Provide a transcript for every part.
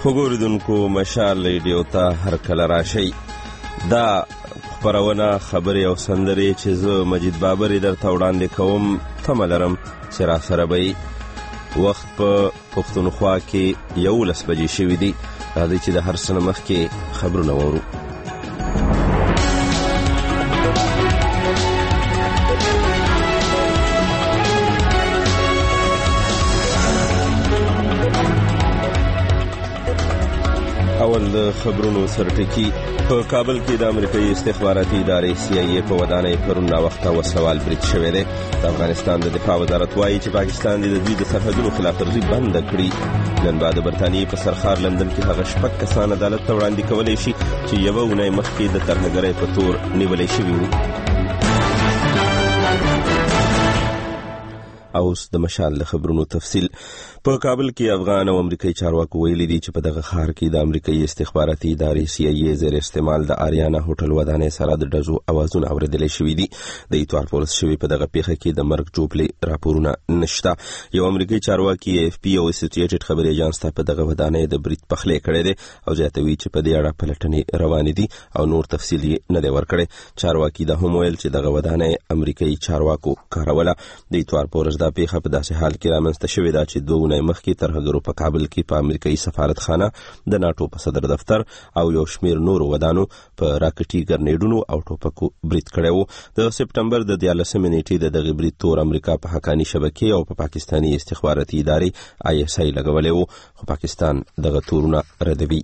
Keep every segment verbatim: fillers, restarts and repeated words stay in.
خوګوریدونکو مشال ریډیو ته هر کله راشئ. دا خپرونه خبرې او سندرې چې زه مجید بابر درته وړاندې کوم تمه لرم چې راسره به وي. وخت په پښتونخوا کې یولس بجې شوي دي. راځئ چې د هر څه نه مخکې خبرونه واورو. اول د خبرونو سرټکی. په کابل کې د امریکایي استخباراتي ادارې سی آی ای په ودانۍ پرون ناوخته وسلوال برید شوی دی. د افغانستان د دفاع وزارت وایي چې پاکستان د دوی د سرحدونو خلاف ورزي بنده کړي. نن بعد برتانیې په سرخار لندن کې هغه شپږ کسان عدالت ته وړاندې کولی شي چې یوه اونۍ مخکې د ترهګرۍ په تور نیولی شوي وو. اوس د مشال له خبرونو تفصیل. په کابل کې افغان او امریکایي چارواکو ویلي دي چې په دغه ښار کې د امریکایي استخباراتي ادارې سی آی ای زیر استعمال د آریانا هوټل ودانۍ سره د ډزو اوازونه اورېدلی شوي دي. د اتوار په ورځ شوي په دغه پیښه کې د مرګ جوپلې راپورونه نشته. یو امریکایي چارواکي اف پی او اسوسییټډ خبري ایجنس ته په دغه ودانۍ د برید پخلی کړی دی او زیاتوي چې په دې اړه پلټنې روانې دي او نور تفصیل یې نه دی ورکړی. چارواکي دا هم ویل چې دغه ودانۍ امریکایي چارواکو کاروله. د اتوار په ورځ دا پیښه په داسې حال کې رامنځته شوې ده چې دوه اونۍ مخکې ترهګرو په کابل کې په امریکایي سفارتخانه، د ناټو په صدر دفتر او یو شمیر نورو ودانو په راکټي ګرنیډونو او ټوپکو برید کړی و. د سپټمبر د دیارلسمې نیټې د دغه برید تور امریکا په حقاني شبکې او په پا پاکستاني استخباراتي ادارې آی اس آی لګولی و، خو پاکستان دغه تورونه ردوي.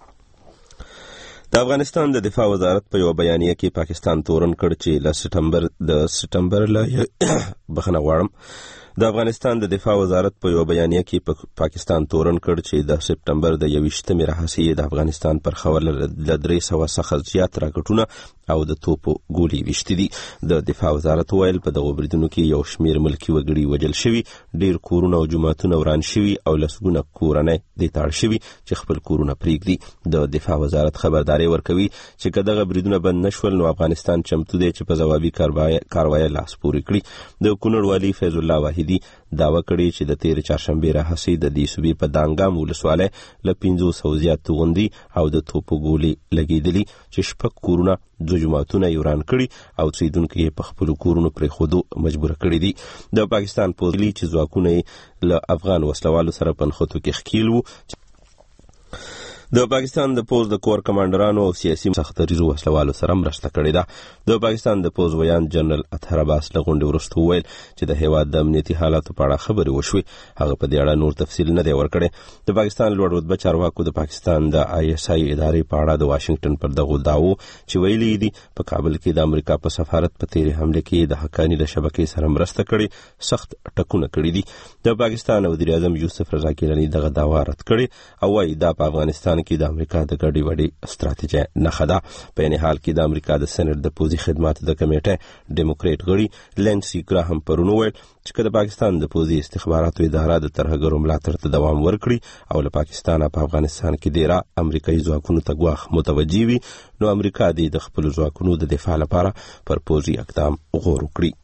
د افغانستان د دفاع وزارت په یو بیانیه کې پاکستان تورن کړ چې له سپټمبر د سپټمبر له بخښنه غواړم د افغانستان د دفاع وزارت په یو بیانیه کې په پاکستان تورن کړ چې د سپټمبر د یویشتمې راهیسې د افغانستان پر خاوره له درې سوه څخه زیات راکټونه او د توپو ګولې ویشتې دي. د دفاع وزارت ویل په دغو بریدونو کې یو شمیر ملکي وګړي وژل شوي، ډیر کورونه او جوماتونه وران شوي او لسګونه کورنۍ دې ته اړ شوي چې خپل کورونه پرېږدي. د دفاع وزارت خبرداری ورکوي چې که دغه بریدونه بند نشول نو افغانستان چمتو دی چې په ځوابي کاروایي لاس پورې کړي. د کونړ والي فیض الله واحدي دعوه کړې چې د تېرې چهارشنبې راهیسې د دې صوبې په دانګام ولسوالۍ له پنځو سوو زیات توغندي او د توپو ګولې لګېدلي چې شپږ کورونه، دوه جوماتونه یې وران کړي او اوسېدونکي یې په خپلو کورونو پرېښودو مجبوره کړي دي. د پاکستان پوځ ویلي چې ځواکونه یې له افغان وسلوالو سره په نښتو کې ښکېل وو. د پاکستان د پوځ د کور کمانډرانو او سیاسي سختدریزو وسلوالو سره مرسته کړې ده. د پاکستان د پوځ ویان جنرال اطهر عباس له غونډې وروسته وویل چې د هېواد د امنیتي حالاتو په اړه خبرې وشوې. هغه په دې اړه نور تفصیل نه دی ورکړی. د پاکستان لوړ رتبه چارواکو د پاکستان د آی اس آی ادارې په اړه د واشنګټن پر دغو دعوو چې ویلي دي په کابل کې د امریکا په سفارت په تېرې حملې کې د حقاني له شبکې سره مرسته کړې سخت ټکونه کړي دي. د پاکستان وزیر اعظم یوسف رضا ګیلاني دغه دعوا رد کړې او وایي دا په افغانستان کې د امریکا د ګډې وډې ستراتیژۍ نښه ده. په یعنې حال کې د امریکا د سېنټ د پوځي خدماتو د کمیټې ډیموکریټ غړي لینسي ګراهم پرون وویل چې که د پاکستان د پوځي استخباراتو اداره د ترهګرو ملاتړ ته دوام ورکړي او له پاکستانه په افغانستان کې ډیره امریکایي ځواکونو ته ګواښ متوجه وي نو امریکا دې د خپلو ځواکونو د دفاع لپاره پر پوځي اقدام غور وکړي.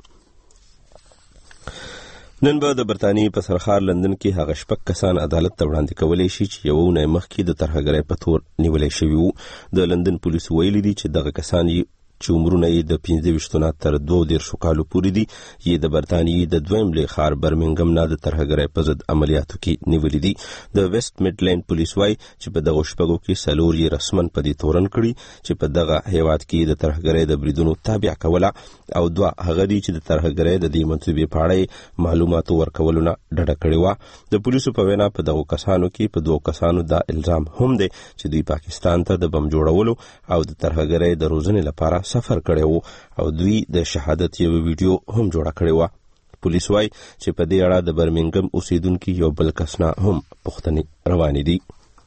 نن به د برتانیې په سرخار لندن کې هغه شپږ کسان عدالت ته وړاندې کولی شي چې یوه اونۍ مخکې د ترهګرۍ په تور نیولی شوي وو. د لندن پولیسو ویلي دي چې دغه کسان چې عمرونه یې د پنځه ویشتو نه تر دوه دېرشو کالو پورې دي یې د برتانیې د دویم لوی ښار برمنګم نه د ترهګرۍ په ضد عملیاتو کې نیولي دي. د ویسټ میډلینډ پولیس وایي چې په دغو شپږو کې څلور یې رسمن په دې تورن کړي چې په دغه هیواد کې د ترهګرۍ د بریدونو تابع کوله او دوه هغه دي چې د ترهګرۍ د دې منصوبې په اړه معلوماتو ورکولو نه ډډه کړې وه. د پولیسو په وینا په دغو کسانو کې په دوو کسانو دا الزام هم دی چې دوی پاکستان ته د بم جوړولو او د ترهګرۍ د روزنې لپاره سفر کړی وو او دوی د شهادت یو ویډیو هم جوړه کړې وه. پولیس وایي چې په دې اړه د برمنګم اوسیدونکي یو بل کس نه هم پوښتنې روانې دي.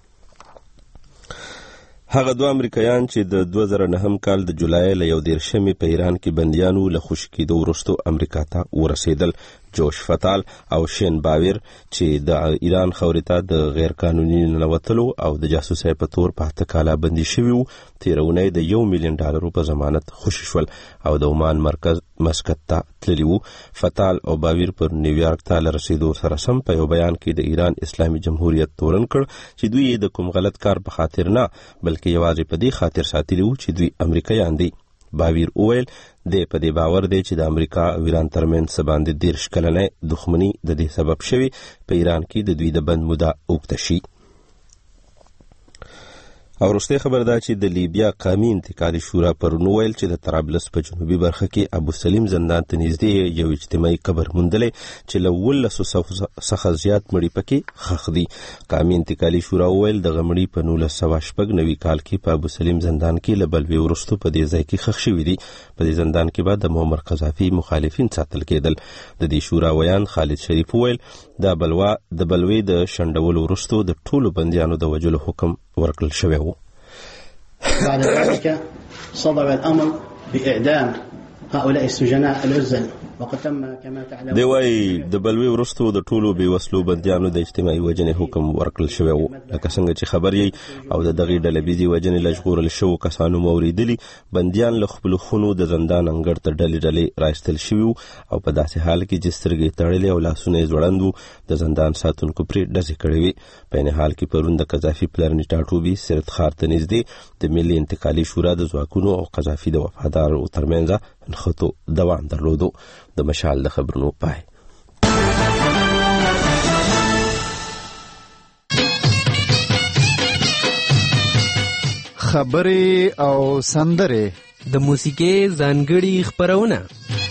هغه دوه امریکایان چې د دوه زره نهم کال د جولای له یو دېرشمې په ایران کې بندیانو له خوشي کېدو وروسته امریکا ته ورسېدل. جوش فتال او شین باویر چې د ایران خاورې ته د غیر قانوني ننوتلو او د جاسوسۍ په تور په اته کاله بندي شوي وو. تېرونی د یو میلیون ډالرو په ضمانت خوشي شول او د عمان مرکز مسقط ته تللي وو. فتال او باویر پر نیویارک ته له رسېدو سره سم په یو بیان کې د ایران اسلامي جمهوریت تورن کړ چې دوی د کوم غلط کار په خاطر نه بلکې یوازې په دې خاطر ساتلي وو چې دوی امریکایان دي. باویر اویل د په دې باور دی چې د امریکا او ایران ترمنځ څه باندې دېرش کلنۍ دښمني د دې سبب شوي په ایران کې د دوی د بند موده اوږده شي. او وروستۍ خبر دا چې د لیبیا قومي انتقالي شورا پرون وویل چې د طرابلس په جنوبي برخه کې ابو سلیم زندان ته نږدې یو اجتماعي قبر موندلی چې له اوولسو څخه زیات مړي پکې ښخ دي. قومي انتقالي شورا وویل دغه مړي په نولس سوه شپږ نوي کال کې په ابو سلیم زندان کې له بلوې وروسته په دې ځای کې ښخ شوي دي. په دې زندان کې به د معمر قذافي مخالفین ساتل کېدل. د دې شورا ویان خالد شریف وویل دا بلوا د بلوې د شنډولو وروسته د ټولو بندیانو د وژلو حکم ورکړل شوی و. بعد ذلك صدر الأمر بإعدام هؤلاء السجناء العزل وقد تم كما تعلمون. دی وايي د بلوي وروسته د ټولو بې وسلو بندیانو د اجتماعي وژنې حکم ورکړل شوی و. لکه څنګه چې خبر یې او د دغې ډلبیزې وژنې له ژغورل شوو کسانو مو اورېدلي بندیان له خپلو خونو د زندان انګړ ته ډلې ډلې رایستل شوي وو او په داسې حال کې چې سترګې تړلې او لاسونه یې ځوړند وو. د زندان ساتونکو پرې ډزې کړې وې. په عین حال کې پرون د قذافي پلرني ټاټوبي سرت ښار ته نږدې د ملي انتقالي شورا د ځواکونو او قذافي د وفادارو ترمنځ نښتو دوام درلودو. د مشال د خبرونو پای. خبرې او سندرې د موسیقۍ ځانګړي خبرونه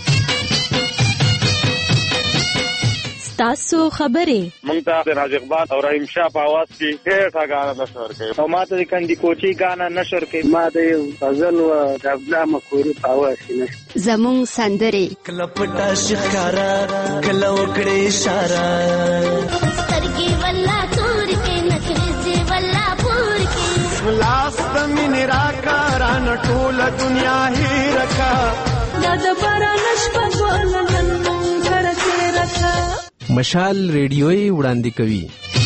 تاسو خبرې مونږ ته د راج اقبال او رحیم شاه په आवाज کې ډېر غاڼه نشور کوي او ما ته د کندي کوچي غاڼه نشور کوي. ما د غزل او د عبدالله مخوري په आवाज کې نشته. زموږ سندرې کله پټا شکارا کله وکړې اشاره سترګې ولا تور کې نکرځي ولا پور کې لاس د مين راکاران ټول دنیا هي رکا دا د باران شپه ولنن کرته رکا. مشال ریډیوي وړاندې کوي.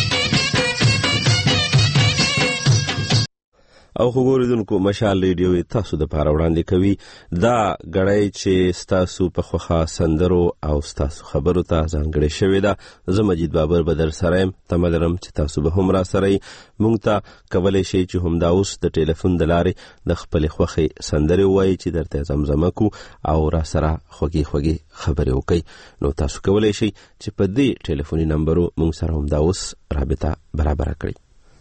او خبرېدونکو مشال ریډیو تاسو د پاره وړاندې کوي دا غړی چې ستاسو په خوخه سندرو او ستاسو خبرو ته ځانګړې شوې ده. زه مجید بابر بدر سره يم. تمه لرم چې تاسو به هم را سره مونږ ته کولی شئ چې همدا اوس د ټلیفون د لارې د خپلې خوښې سندرې ووایئ چې درته زمزمه کو او را سره خوږې خوږې خبرې وکړئ. نو تاسو کولی شئ چې په دې ټلیفوني نمبرو مونږ سره همدا اوس رابطه برابره کړئ.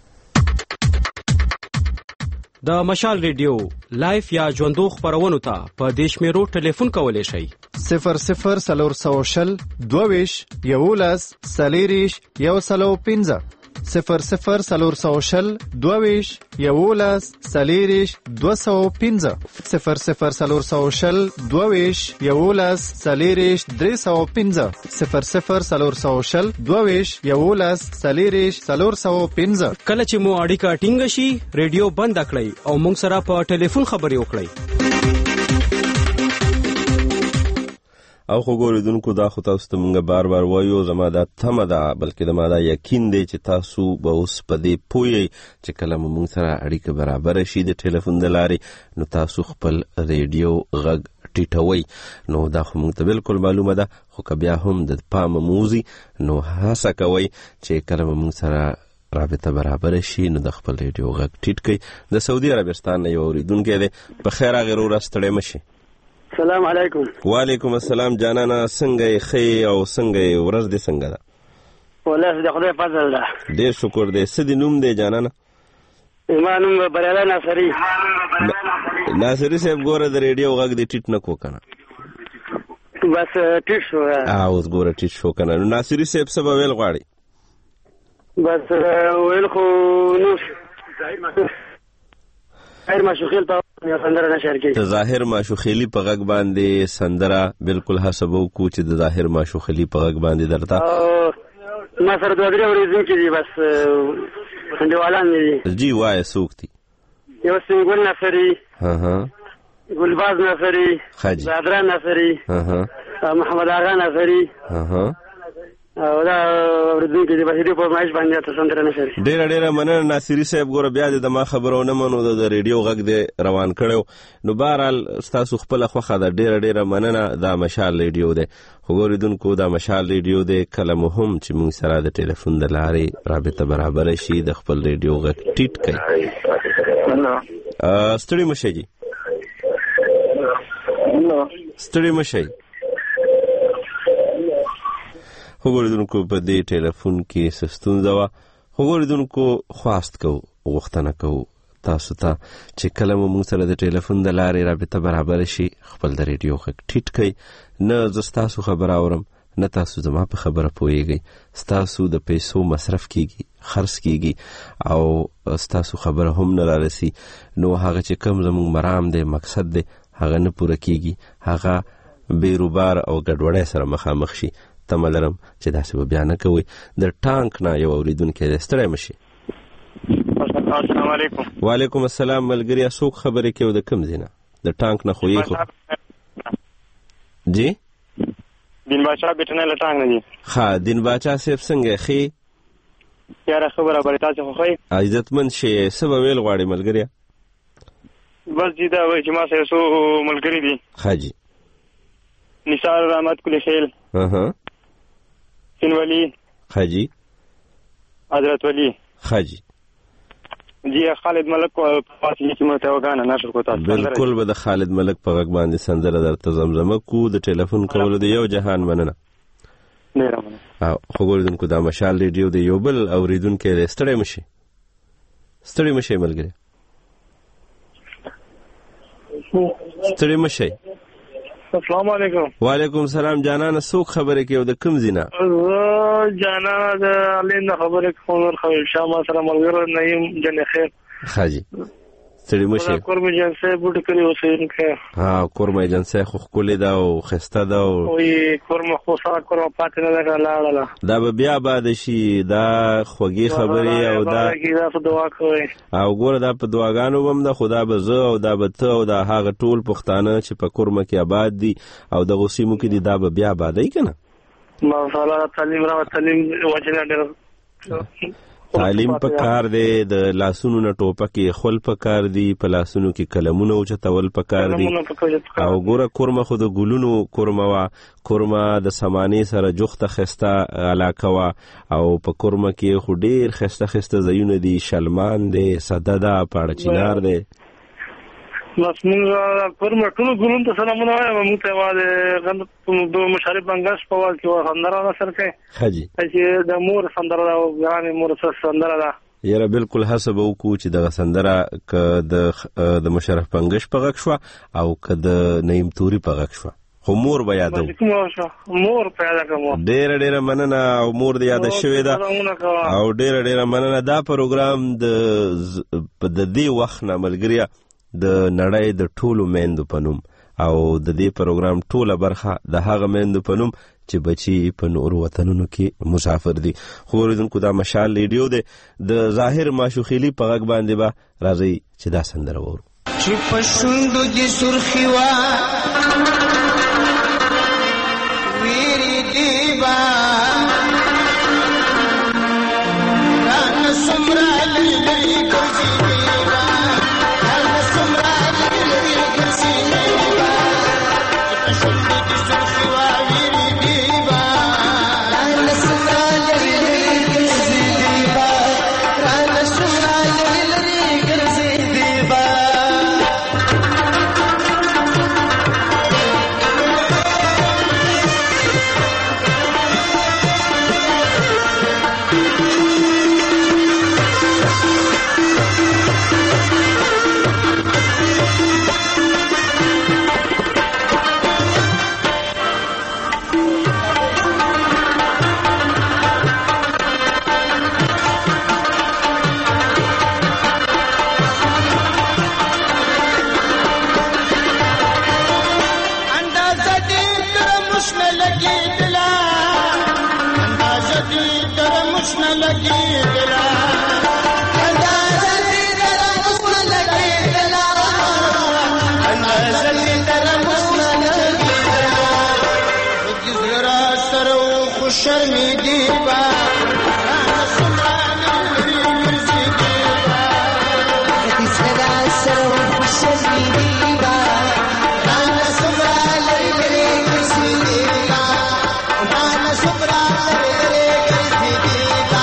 د مشال ریډیو لایف یا ژوندو خبرونو ته په دیش میرو ټلیفون کولی شئ. صفر صفر سلور سو شل دوویش یولس سلیریش یو سلو پینزه صفر صفر سلور سو شل دوویش یولس سلیریش دو سو پینزه صفر صفر سلور سو شل دوویش یولس سلیریش دری سو پینزه صفر صفر سلور سو شل دوویش یولس سلیریش سلور سو پینزه. کله چې مو اړیکه ټینګه شي ریډیو بند کړئ او موږ سره په ټلیفون خبرې وکړئ. او خو ګوریدونکو دا خو تاسو ته مونږ بار بار وایو زما دا تمه ده بلکې د ما دا یقین دی چې تاسو به اوس په دې پوهیئ چې کله مو مونږ سره اړیکه برابره شي د ټلیفون د لارې نو تاسو خپل ریډیو غږ ټیټوئ. نو دا خو مونږ ته بالکل معلومه ده خو که بیا هم د پامه موزي نو هڅه کوئ چې کله مو مونږ سره رابطه برابر شي نو د خپل ریډیو غږ ټیټ کړئ. د سعودي عربستان نه یو اورېدونکی دی. په خیر هغې وروره ستړی مه شي. السلام علیکم. وعلیکم السلام جانانه څنګه یې ښې او څنګه یې ورځ دې څنګه ده؟ ولې د خدای فضل ده. ډېر شکر دی. څه دې نوم دی جانانه؟ زما نوم بریالی ناصري. ناصري صاحب ګوره د ریډیو غږ دې ټیټ نه کو که نه؟ بس ټیټ شو. اوس ګوره ټیټ شو که نه. نو ناصري صاحب څه به ویل غواړي؟ بس ویل خو نو ظاهر ماشوخیل په سندره نشر کوي. د ظاهر ماشوخیلي په غږ باندې سندره بالکل حسب وکړو چې د ظاهر ماشوخیلي په غږ باندې درته ما سره دوه درې اورېدونکي دي بس انډیوالان مې دي. جی وایه څوک دي؟ یو سنګل ناصري، ها ها، ګلباز ناصري، زادرا ناصري، ها ها، محمد آغا ناصري اها او دا ورته د بهري په مایش باندې تاسو سره نشری ډیر ډیر مننه ناصری صاحب. ګوره بیا د ما خبرونه منو د ریډیو غږ د روان کړو نو بهرحال تاسو خپل خوخه د ډیر ډیر مننه. دا مشال ریډیو دی خو ګوریدونکو دا مشال ریډیو دی کله مهم چې موږ سره د ټلیفون د لارې رابطه برابر شي د خپل ریډیو غږ ټیټ کړئ. ستړي مشئ جی ستړي مشئ. خبردونکو په دې ټلیفون کې سستونزه وه. خبردونکو خواست کو غوښتنه کو تاسو ته چې کله مو موږ سره د ټلیفون د لارې رابطه برابر شي خپل د ریډیو غږ ټیټ کړئ. نه زه ستاسو خبره اورم نه تاسو زما په خبره پوهیږئ. ستاسو د پیسو مصرف کیږي خرڅ کیږي او ستاسو خبره هم نه رارسي نو هغه چې کوم زموږ مرام دی مقصد دی هغه نه پوره کیږي. هغه بیروبار او ګډوډۍ سره مخامخ شي. تمه لرم چې داسې به بیا نه کوئ. د ټانک نه یو اورېدونکی دی ستړی مه شي. السلام علیکم. وعلیکم السلام ملګریا. څوک خبرې کوي د کوم ځای نه؟ د ټانک نه خو یې خو جی دین باچا بیٹنه له ټانک نه دي. ښه دین باچا صاحب څنګه ښې یاره خبره برې تاسو خو ښې عزتمند شي څه به ویل غواړې ملګریا؟ بس دي دا وایي چې ما سره څو ملګري دي. ښه جي نثار رحمت کلی خیل اها سین ولی خاجی حضرت ولی خاجی جی خالد ملک کو پاتې چې مته وګانه نشر کوتا. بالکل به د خالد ملک په غږ باندې سندره درته زمزمه کو. د ټلیفون کولو د یو جهان مننه. ډیره مننه. او خو ګوردونکو دا مشال ریډیو د یو بل اوریدونکو دی ستړی مشي ستړی مشي ملګری ستړی مشي. السلام علیکم. وعلیکم السلام. جانانه څوک خبرې کوي د کوم ځای نه؟ جانانه د علي نه خبرې کوم. خو شامه سره ملګری نعیم جن خیر. خاجي ستړي مشه. کورمه جنسه بوټ کړی اوسې ها کورمه جنسه خو خولې دا او خسته دا او وي کورمه خو سره کورمه پاتې نه لاړه. دا به بیا باد شي. دا خوږی خبرې او دا دا په دعا کوي او ګوره دا په دعاګانو هم دا خدا به زه او دا به ته او دا هغه ټول پښتانه چې په کورمه کې آباد دي او د غوسیمو کې دي دا به بیا بادای کنه. ما صلاح تعلیم را تعلیم وجنه ډېر تعلیم په کار دی. د لاسونو نه ټوپکې خول په کار دی. په لاسونو کې قلمونه اوچتول په کار دی. او ګوره کورمه خو د ګلونو کورمه وه. کورمه د سمانې سره جوخته خسته علاقه وه او په کورمه کې خو ډېر خسته خسته ځایونه دي. شلمان دی صده ده پاړه چینار دی. بس مونږ کورمه ټولو ګلونو ته سلامونه وایم. مونږ ته یوازې د مشرف بنګش په وخت کې سندره نثر کوي. ښه جي چې د مور سندره ده او ګرانې مور سره سندره ده. یاره بالکل هڅه به وکړو چې دغه سندره که د مشرف بنګش په غږ شوه او که د نعیم توري په غږ شوه خو مور به یادو. مور په یاده کوم. ډېره ډېره مننه او مور د یاده شوې ده او ډېره ډېره مننه. دا پروګرام د دې وخت نه ملګریا د نړۍ د ټولو میندو په نوم او د دې پروګرام ټوله برخه د هغه میندو په نوم چې بچي په نورو وطنونو کې مسافر دي. خو اوریدونکو دا مشال ریډیو دی. د ظاهر ماشوخیلي په غږ باندې به راځي چې دا سندره وورو. چې په شونډو دې سرخي وه ویرې دې به رانه څومره لرې لرې ګرځي شرمېږي به رانه څومره لرې ګرځېږي به کدي سره سره شرمېږي به رانه څومره لرې لرې ګرځېږي به رانه څومره لرې لرې ګرځېږي به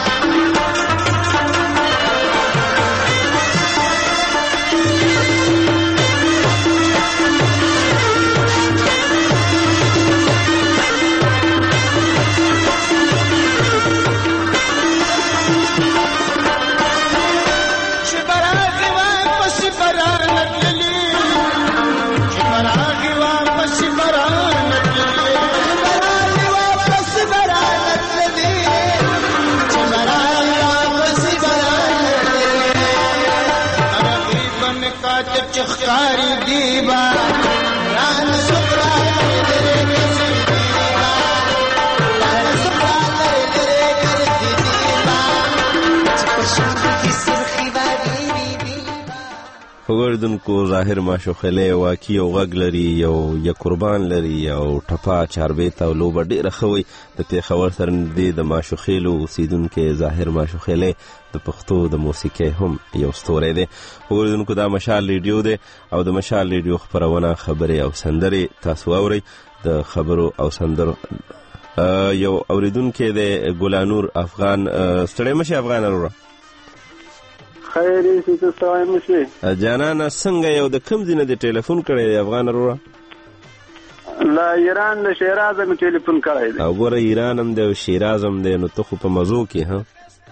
چخکاری دیبا ران سپرا لرے کسی دیبا ران سپرا لرے کسی دیبا چپشان کی سرخی باری دیبا وګوردونکو ظاهر ماشوخلی واقعي یو غږ لري یو یا قربان لري یو ټپه چاربیته او لوبه ډېره ښه وي د پېښور سره نږدې د ماشوخیلو اوسېدونکی ظاهر ماشوخلی د پښتو د موسیقۍ هم یو ستوری دی. وګوردونکو دا مشال ریډیو دی او د مشال ریډیو خپرونه خبرې او سندرې تاسو واورئ. د خبرو او سندرو یو اورېدونکی دی ګلانور افغان. ستړی مشي افغان وروره. خیر یې څه سوای مشي جانانه څنګه یو د کوم ځای نه دې ټلیفون کړی دی افغان وروره؟ لا ایران د شیراز مې ټلیفون کړی دی. او ګوره ایران هم دی او شیراز هم دی نو ته خو په مزو کې ها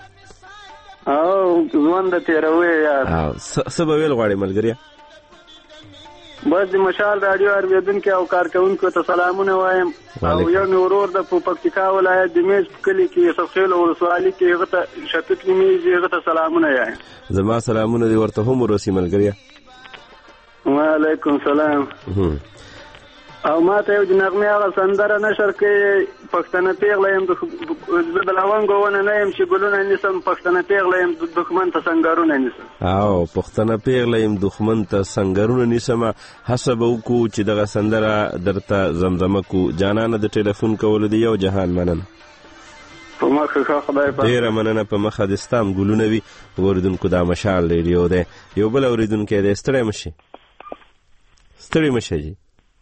او ژوند تېروي یار. څه به ویل غواړې ملګريه؟ بس د مشال راډیو اورېدونکو او کارکوونکو ته سلامونه وایم او یو مې ورور د پکتیکا ولایت د میز په کلي کې یوسفخیل ولسوالي کې هغه ته شفیق نومیږي هغه ته سلامونه وایم. زما سلامونه دې ورته هم ورسي ملګريه. وعلیکم سلام. او ما ته یو د نغمې هغه سندره نشر کړې پښتنه پیغله یم زه د لونګو ونه نه یم چې ګلونه نیسم پښتنه پیغله یم دښمن ته سنګرونه نیسم. او پښتنه پیغله یم دښمن ته سنګرونه نیسم. هڅه به وکړو چې دغه سندره درته زمزمه کړو. جانانه د ټلیفون کولو د یو جهان مننه. په مخه ښه خدای پاک. ډېره مننه. په مخه د ستام ګلونه وي. اورېدونکو دا مشال ریډیو دی. یو بل اورېدونکی دی. ستړی مشي ستړی مشي جي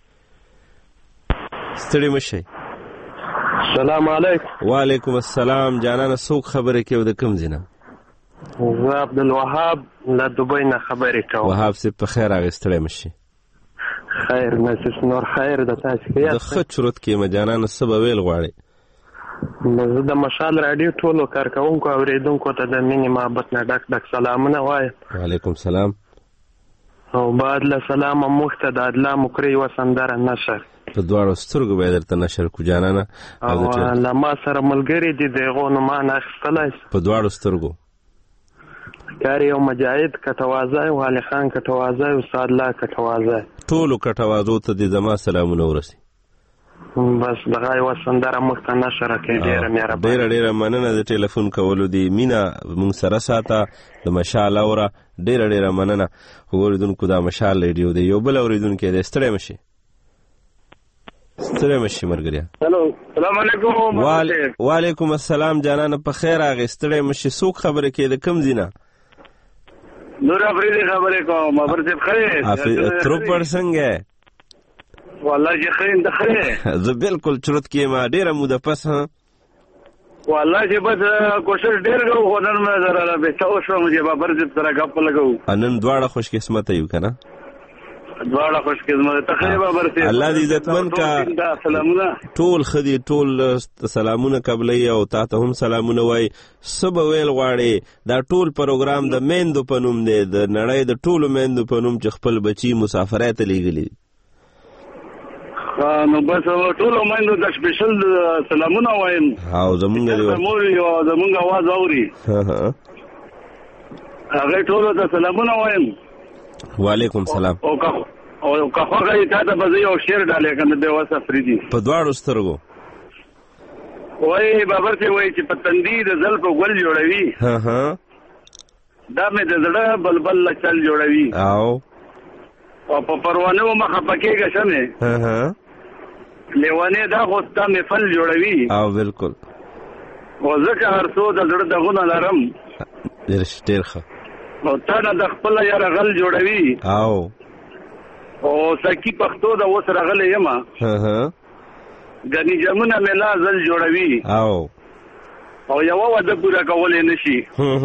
ستړی مشي. سلام علیکم. وعلیکم السلام. جانانه څوک خبرې کوي د کوم ځای نه؟ زه عبدالوهاب له دوبۍ نه خبرې کوم. وهاب صاحب په خیر راغی. ستړی مشي. خیر نسس نور خیر د تاسو کې د ښه چورت کې ما جانانه څه به ویل غواړې؟ زه د مشال راډیو ټولو کارکوونکو اورېدونکو ته د مینې محبت نه ډک ډک سلامونه وایم. وعلیکم سلام. او بعد له سلامه موږ ته د ادلا مکرې یوه سندره نشر په دواړو سترګو به یې درته نشر کړو جانانه. او له ما سره ملګري دي د هغو نومان اخیستلی په دواړو سترګو کار یو مجاهد کټوازی والي خان کټوازی استاد الله کټوازی ټولو کټوازو ته دې زما سلامونه ورسي. بس دغه یوه سندره موږ ته نشره کړي. ډېره مهرباني. ډېره ډېره مننه د ټلیفون کولو دي. مینه موږ سره ساته د مشال اوره. ډېره ډېره مننه. اورېدونکو دا مشال ریډیو دی. یو بل اورېدونکی دی. ستړی مشي ستړی مشي ملګريه. هلو سلام علیکم. وعلیکم السلام. جانانه په خیر راغی. ستړی مشي. څوک خبرې کوي د کوم ځای نه؟ نور افریدي خبرې کوم. افر صاحب ښه تروپر څنګه؟ والله چې ښه یم ته ښه. زه بالکل چورت کې یم ډېره موده پس. ها والله چې بس کوشش ډېر کوو خو نن مې ذره بېسته وشوم چې بابر صاحب سره ګپ لګوو. نن دواړه خوش قسمته یو که نه؟ دواړه خوش قسمته. ته ښه بابر صاحب. الله دې عزتمن کا. سلامونه ټول ښه دي. ټول سلامونه قبلوي او تا ته هم سلامونه وایي. څه به ویل غواړې؟ دا ټول پروګرام د میندو په نوم دی. د نړۍ د ټولو میندو په نوم چې خپل بچي مسافرۍ ته لیږلي. نو بس ټولو میندو ته سپیشل سلامونه وایم. او زمونږ مور یو زمونږ اواز اوري هغې ټولو ته سلامونه وایم. وعلیکم سلام. او که خوښه یې تا ته به زه یو شعر ډالې کړم د بېوسه فریدي په دواړو سترګو. وایي بابر صاحب وایي چې په تندي د زلفو ګل جوړوي دا مې د زړه بلبل له چل جوړوي. او او په پروانو مخه پکېږه شمې لیوانې دا خو ستا محفل جوړوي او بالکل او ځکه هر څو د زړه دغونه لرم ډېر ډېر ښه او تا نه د خپله یاره غل جوړوي او او سکی پښتو د اوس راغلی یم ګنې جمونه مې لا زل جوړوي او او یوه واده پوره کولی نه شي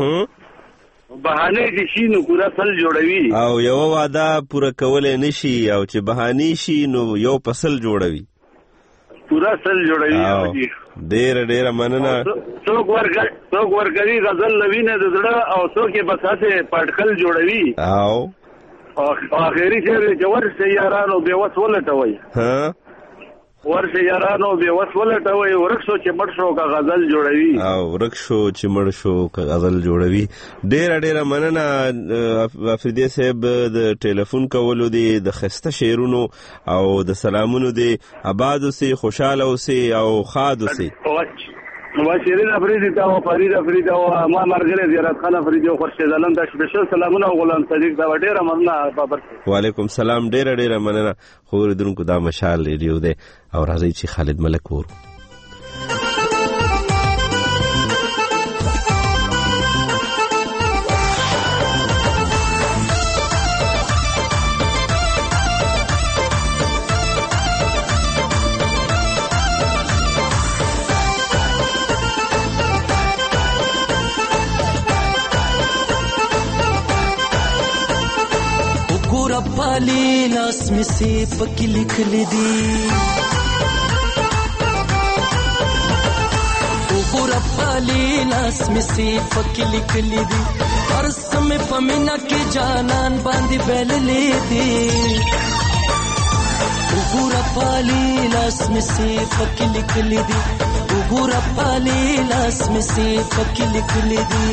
بهانې دې شي نو پوره سل جوړوي او یوه واده پوره کولی نه شي او چې بهانې شي نو یو فصل جوړوي پورا سل جوړوي ډېره ډېره مننه څوک ورکوي غزل لوینه د زړه او څوک یې بس هسې پټکل جوړوي او آخري شعر چې ورشه یارانو بېوس ولټوئ ورشه یارانو بېوس ولټوئ ورک شو چې مړ شو که غزل جوړوي او ورک شو چې مړ شو که غزل جوړوي ډېره ډېره مننه افریدي صاحب د ټلیفون کولو دی د ښایسته شعرونو او د سلامونو دی آباد اوسئ خوشحاله اوسئ او ښاد اوسئ و شیرین افریدي ته او فرید افریدي او ما ملګری زیارت خان افریدي او خورشید عالم ته سپیشل سلامونه او غلام صدیق ته ډېره مننه بابر وعلیکم سلام ډېره ډېره مننه خو اورېدونکو دا مشال ریډیو دی او راځئ چې خالد ملک وورو पाली लास में से पकी लिख ली दी पूरा पाली लास में से पकी लिख ली दी और समय पमीना के जानान बांधी बैल ले दी पूरा पाली लास में से पकी लिख ली दी पूरा पाली लास में से पकी लिख ली दी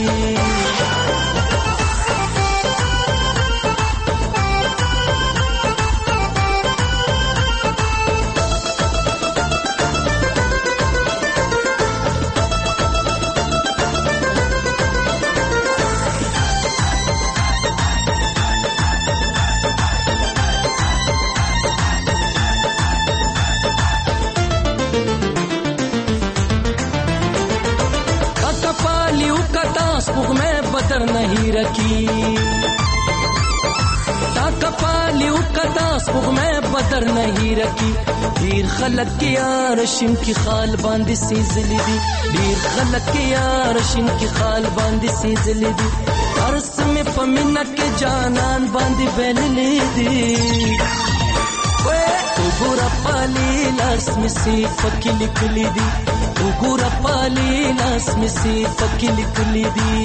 बदर नहीं रखी ताका पालियों का दास में बदर नहीं रखी ढेर खलक के यार शिम की खाल बांधी सी जिली दी ढेर खलक के यार शिम की खाल बांधी सी जिली दी अरस में पमिना के जानान बांधी बैल ले दी उगुरा पाली लास में से पकी लिख ली दी उगुरा पाली लास में से पकी लिख ली दी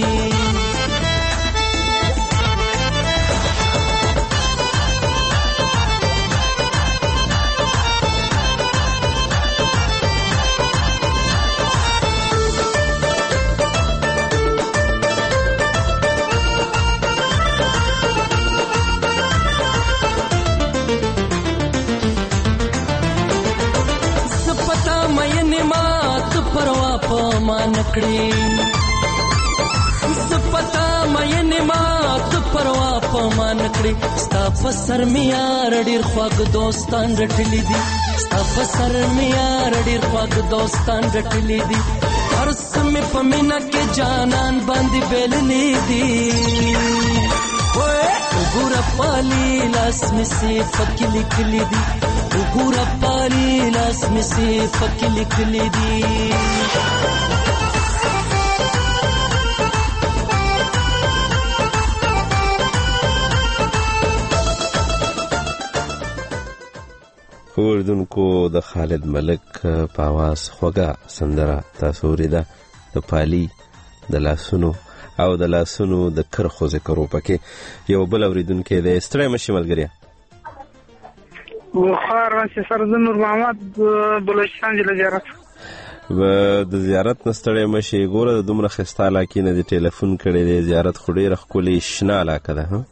नकड़ी पता मयन मात परवा पमा नकड़ी स्ताफ सर मियार डीर ख्वाग दोस्तान रटली दी स्ताफ सर मियार डीर ख्वाग दोस्तान रटली दी हर्स में पमीना के जानान बांधी बेल ली दी उगुरा पाली लास में से पकी लिख ली दी उगुरा पाली लास में से पकी लिख ली दी اوردونکو د خالد ملک په आवाज خوږه سندره تاسو اوریده د پالي د لاسونو او د لاسونو د کرخو ذکر وکړي یو بل اوریدونکو د ستړی مشي ملګری بخار راشي سردن نور محمد بلوچستان ضلع زیارت و د زیارت نستړی مشي ګوره د دومره خسته علاقې نه د ټلیفون کړي د زیارت خو ډېره ښکلې شنه علاقه ده ها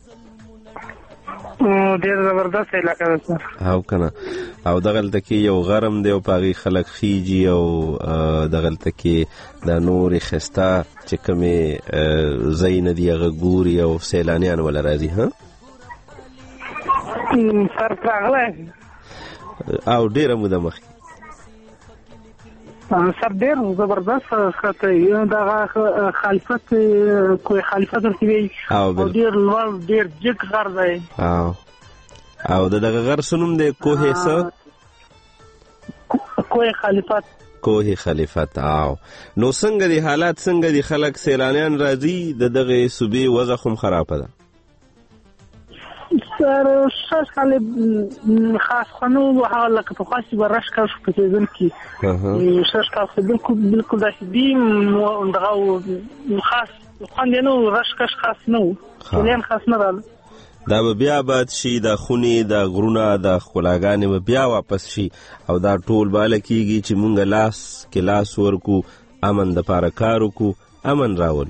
ډېر زبردست علاقه ده سر او کنه او دغلته کې یو غرم دی او پاغي خلک خيږي او دغلته کې د نورې خسته چې کومې زین دی هغه ګوري او سیلانیان ولا راځي ها سر راغله او ډېره موده مخکې سر ډېر زبردست خطه یو دغه خلفت کوی خلفت ورته وي او ډېر لوړ ډېر جګ غر دی او او دغه غر څه نوم دی؟ کوه څه؟ کوه خلفت. کوه خلفت. او نو څنګه دي حالات، څنګه دي خلک سیلانیان راځي؟ د دغه صوبې وضع خو خرابه ده. سر شش خاله خاص خنو هغه لکه په خاصي برش کار شو په ځین کې شش کار بالکل بالکل داسې دي دغه خاص خو نو رش کش خاص نو ولین خاص نه راځي. دا به بیا باد شي، دا خونی، دا غرونه، دا خلاګانې به بیا واپس شي او دا ټول بالا کیږي چې مونږ لاس کې لاس ورکو، امن د پاره کار وکړو، امن راولو.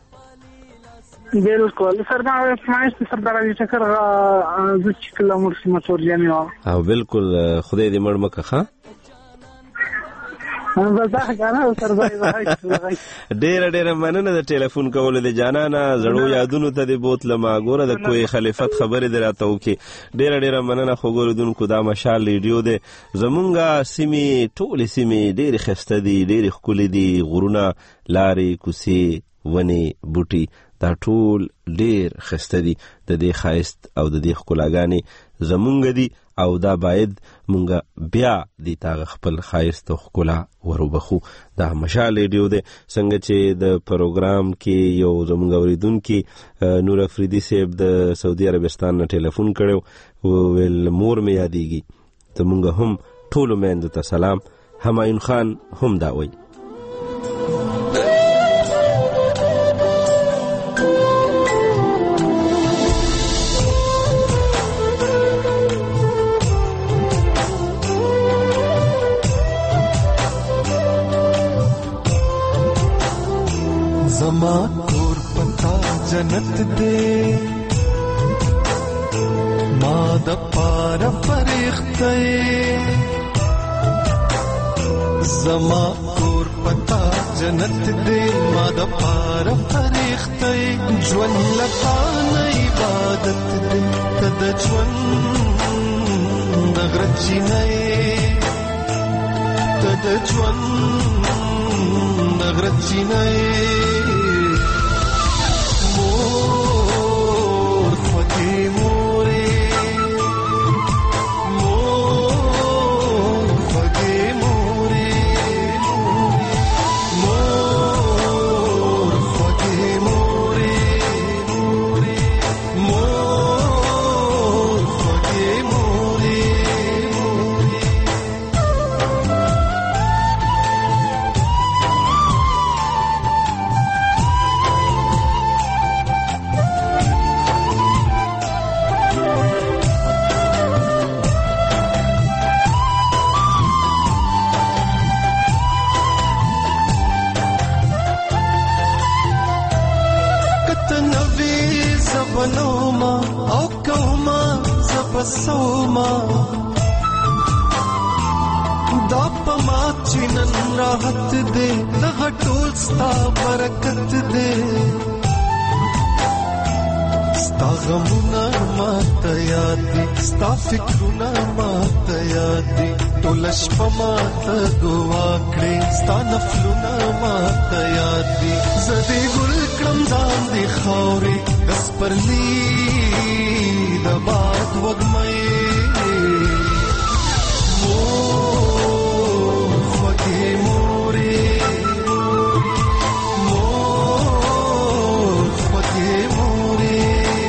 بالکل سر ما فرمایش سر درجه چکر د چکل مرسي متور جامع او بالکل خدای دې مړ مکه ښه. ډېره ډېره مننه د ټلیفون کولو د جانانه، زړو یادونو ته دې بوتلم. ګوره د کوی خلافت خبرې دې راته وکړې. ډېره ډېره مننه. خو ګوریدونکو دا مشال ریډیو دی، زمونږ سیمې ټولې سیمې ډېرې ښایسته دي، ډېرې ښکلې دي، غرونه، لارې، کوڅې، ونې، بوټي، دا ټول ډېر ښایسته دي. د دې ښایست او د دې ښکلاګانې زمونږ دي او دا باید مونږ بیا دې تاغه خپل ښایست او ښکلا وروبخو. دا مشال ریډیو دی. څنګه چې د پروګرام کې یو زمونږ اوریدونکي نور افریدي صاحب د سعودي عربستان نه ټلیفون کړو، ویل مور مې یادېږي. ته مونږ هم ټولو میندو ته سلام. همایون خان هم دا وایي. زما کور پتا جنت دے، ما د پار فرښتې. زما کور پتا جنت دے، ما د پار فرښتې. ژوند لکه عبادت دے، ته د ژوند نغرچی نه، ته د ژوند نغرچی نه. مور خوږې مورې، مور خوږې مورې، مور خوږې مورې، مور خوږې مورې. نوما او کوما زبسوما دا پما چنن راحت دے، دغه ټول ستا برکت دے. ستا غمونه ماته یاد دي، ستا فکرونه ماته یاد دي. ټول شپه ماته دعا کړې، ستا نفلونه ماته یاد دي. زه دې ګل کړم ځان دې خاورې، د سپرلي د باد وږمې. مور خوږې مورې، مور خوږې مورې.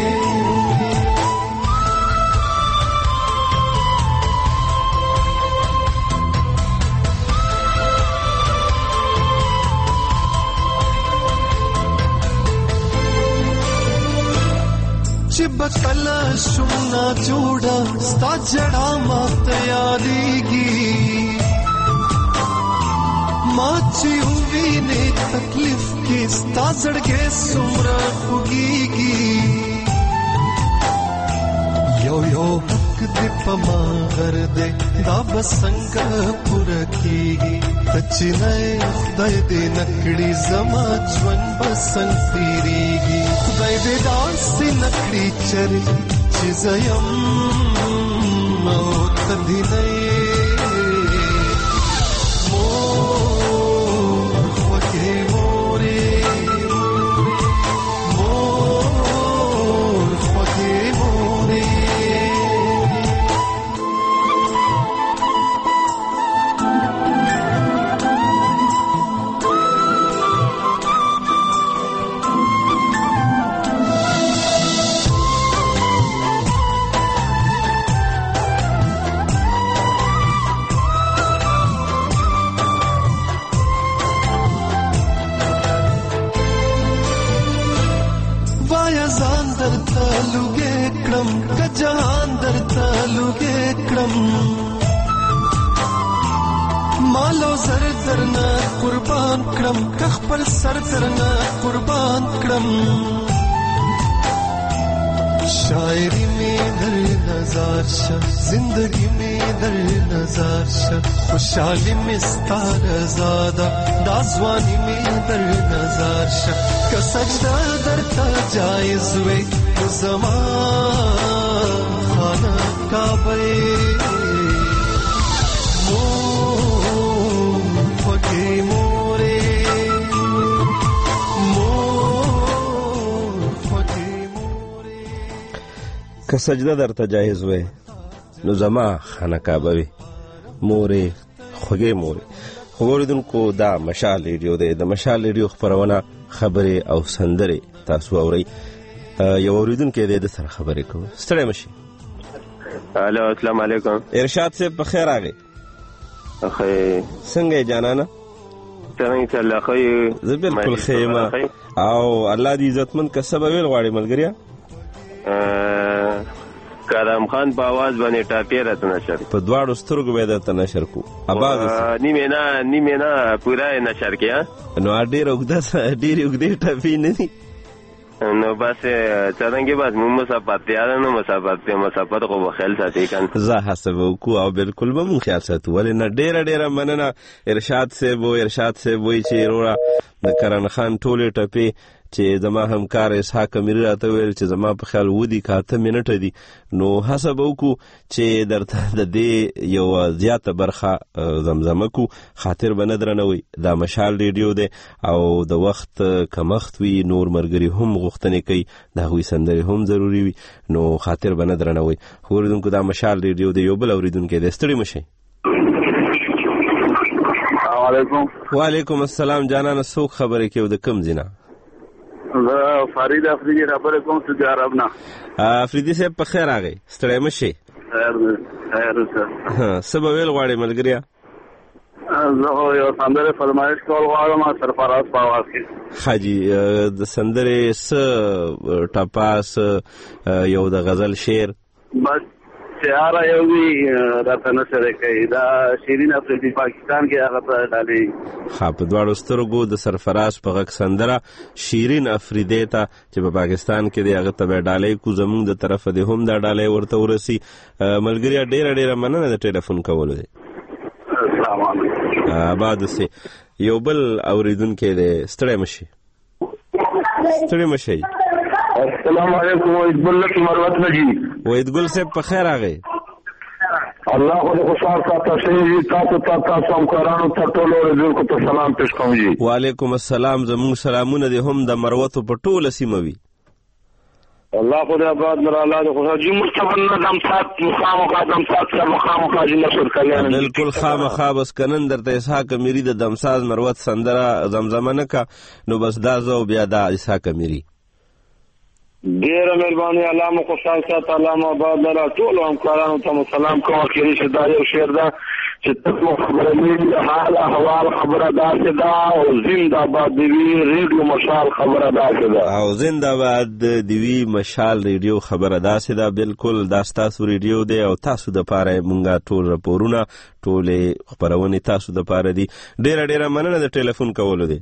چې بکلا شونا جوړا ستا جړا ماته یادېږي. ما چې ووینې تکلیف کې ستا زړګی څومره خوږېږي. یو یو حق دې په ما غر دې، دا به څنګه پوره کېږي. ته چې نه خدای دې نه کړي، زما ژوند به څنګه تېرېږي. خدای دې داسې نه کړي چرې چې زه یم او ته دې نه یې. مور جهان درته لوګې کړم مالو زر درنه قربان کړم که خپل سر درنه قربان کړم شاعری میں در نظر شه زندگی میں در نظر شه خوشحالی میں ستار زاده دازوانی میں در نظر شه که سجده در تا جایز وی زمان خانه کعبه مور فکی موره که سجده در ته جایز وی نو زما خانه کعبه وی مورې خوږې مورې. خو اوریدونکو دا مشال ریډیو دی، د مشال ریډیو خپرونه خبرې او سندرې تاسو اورئ. یو اوریدونکی دی د سره خبرې کوو. ستړی مه شي. الو السلام علیکم. ارشاد صاحب په خیر راغی. خیر څنګه یې جانانه؟ څنګه الله خیر. زه بالکل ښه یم او الله دې عزتمند که څه به ویل غواړې ملګریا؟ کرم خان په آواز باندې ټاپې راته نشر په دواړو سترګو به درته نشر کو. نیمې نه نیمې نه پوره یې نشر کړې. نو ډېره اوږده ډېرې اوږدې ټاپې نه دي نو بس څرنګه بس مو مسافت یاد نو مسافت مسافت خو به خیال ساتي کان زه حسب وکړو او بالکل به مون خیال ساتو. ولې نه ډېره ډېره مننه ارشاد صاحب و ارشاد صاحب وایي چې وروره د کرن خان ټولې ټپې چې زما همکار اسحاق امیر راته ویل چې زما په خیال ودی که اته منټه دي نو هڅه به وکړو چې درته د دې یو زیاته برخه زمزمه کو. خاطر به نه درنوي دا مشال ریډیو دی او د وخت کمښت وي، نور ملګري هم غوښتنې کوي د هغوی سندرې هم ضروري وي نو خاطر به نه درنوي. خو اوریدونکو دا مشال ریډیو دی. یو بل اوریدونکی دی. ستړي مه شئ. وعلیکم وعلیکم السلام. جانانه څوک خبرې کوي د کوم ځای نه؟ زه فرید افریدي خبرې کوم سعودي عرب نه. افریدي صاحب په خیر راغی. ستړی مه شئ. خیر خیر اوسه. څه به ویل غواړې ملګریا؟ زه خو یو سندرې فرمایش کول غواړم سرفراز په آواز کې. حاجي د سندرې څه ټپه څه یو د غزل شعر بس سیاره یو وي راته نشره کوي. دا شیرین افریدي پاکستان کې هغه ته ډالۍ ښه په دواړو سترګو د سرفراز په غږ سندره شیرین افریدي ته چې په پاکستان کې دی هغه ته به ډالۍ کو. زمونږ د طرفه دی هم دا ډالۍ ورته ورسي. ملګریا ډېره ډېره مننه د ټلیفون کولو دی. السلام علیکم. آباد اوسئ. یو بل اوریدونکی دی. ستړی مه شئ. ستړي مه شئ. السلام علیکم. وحیدګل لکی مروت نجی. وحیدګل صاحب په خیر راغی. الله خو دې خوشحال ساته. شي تاسو ته تاسو همکارانو ته ټولو اوریدونکو ته سلام پېښ کوم جی. وعلیکم السلام. زموږ سلامونه دې هم د مروتو په ټوله سیمه وي. الله خو دې آباد لره الله دې خوشحال جي. مستقبل نظم سات مخامخا دمساز سره مخامخا جي نشر کلیان بالکل خامخا. بس کنن درته اسحاق امیري د دمساز مروت سندره زمزمه نه کا نو بس دا زه او بیا دا اسحاق امیري. ډیره مهرباني. الله مو خوشحال ساته. الله مو آباد لره. ټولو همکارانو ته مو سلام کوم. اخري چې دا یو شعر ده چې تاسو خبره مې حال احوال خبره داسې ده او زنده‌باد دی وی ریډیو مشال خبره داسې ده او زنده‌باد دی وی مشال ریډیو خبره داسې ده. بالکل دا ستاسو ریډیو دی او تاسو د پاره مونږه ټول راپورونه ټولې خبرونه تاسو د پاره دي. ډیره ډیره مننه د ټلیفون کولو دی.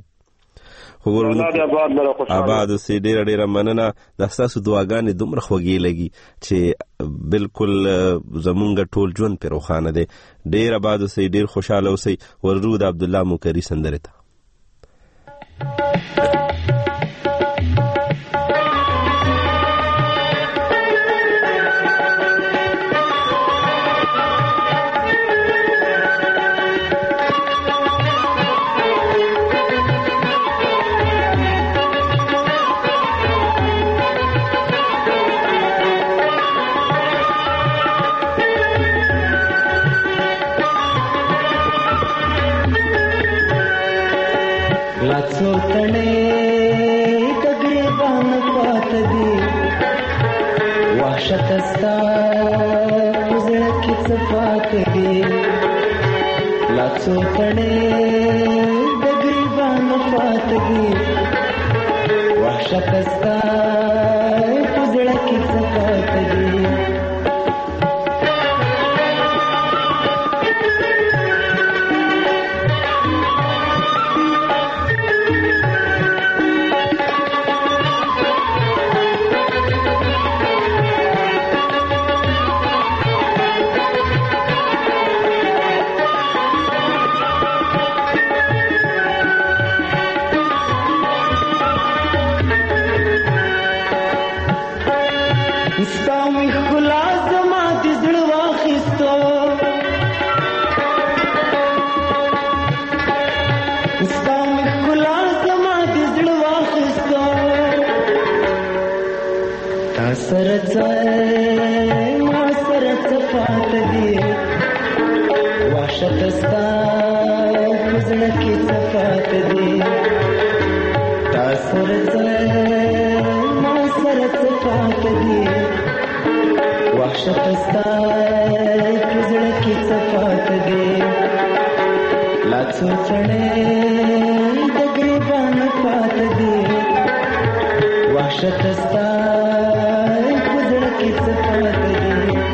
آباد اوسئ. ډیره ډیره مننه. دا ستاسو دعاګانې دومره خوږې لګي چې بالکل زمونږ ټول ژوند پرې روښانه دی. ډیر آباد اوسئ. ډیر خوشحاله اوسئ. وررو د عبدالله موکري سندرې ته. شتستا زړه کې صفات دي لا څو تڼې د ګریبان فات دي وحشت ستا زړه کې صفات دي ښکلا زما د زړه واخیستو ستا مې ښکلا زما د زړه واخیستو تا سره څه ما سره څه پاته دي وحشت ستا په زړه کې څه پاته دي تا سره څه ما سره څه پاته دي وحشت ستا په زړه کې څه پاته دي لا څو چڼې د ګریبان پاته دي وحشت ستا په زړه کې څه پاته دي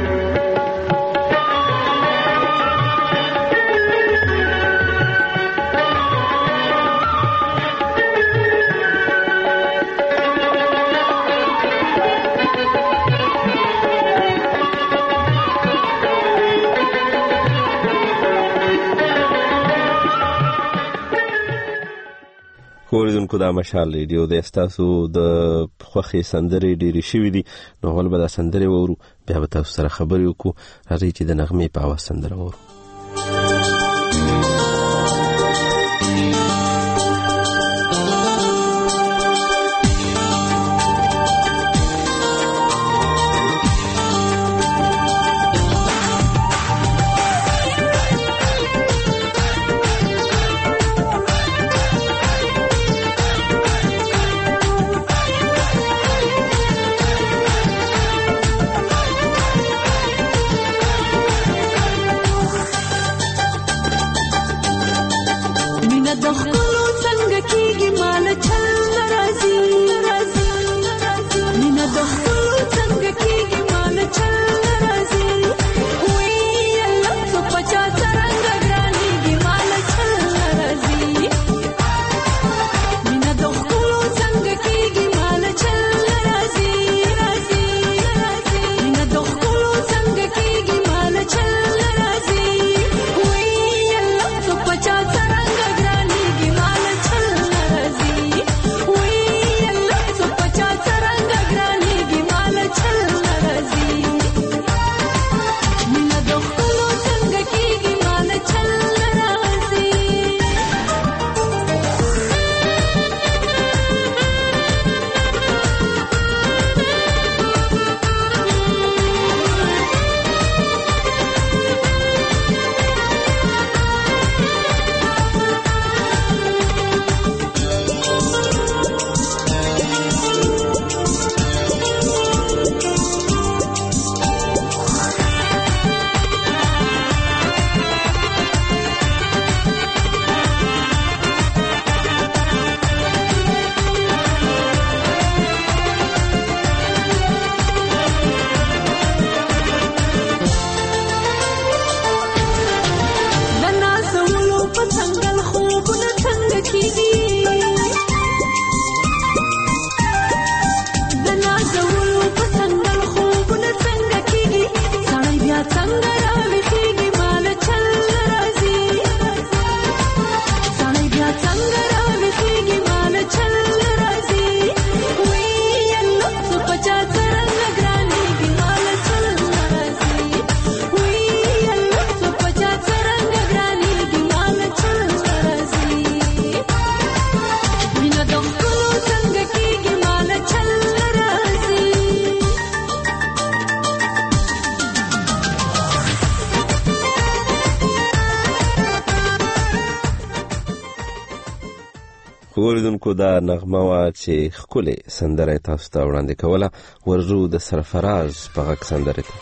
اوریدونکو دا مشال ریډیو د ستاسو د خوښې سندرې ډېرې شوي دي نو اول به دا سندرې وورو بیا به تاسو سره خبرې وکړو راځئ چې د نغمې په اواز سندره وورو اوریدونکو دا نغمه وا چې ښکلې سندره تاسو ته وړاندې کوله ورځو د سرفراز په غږ سندره ته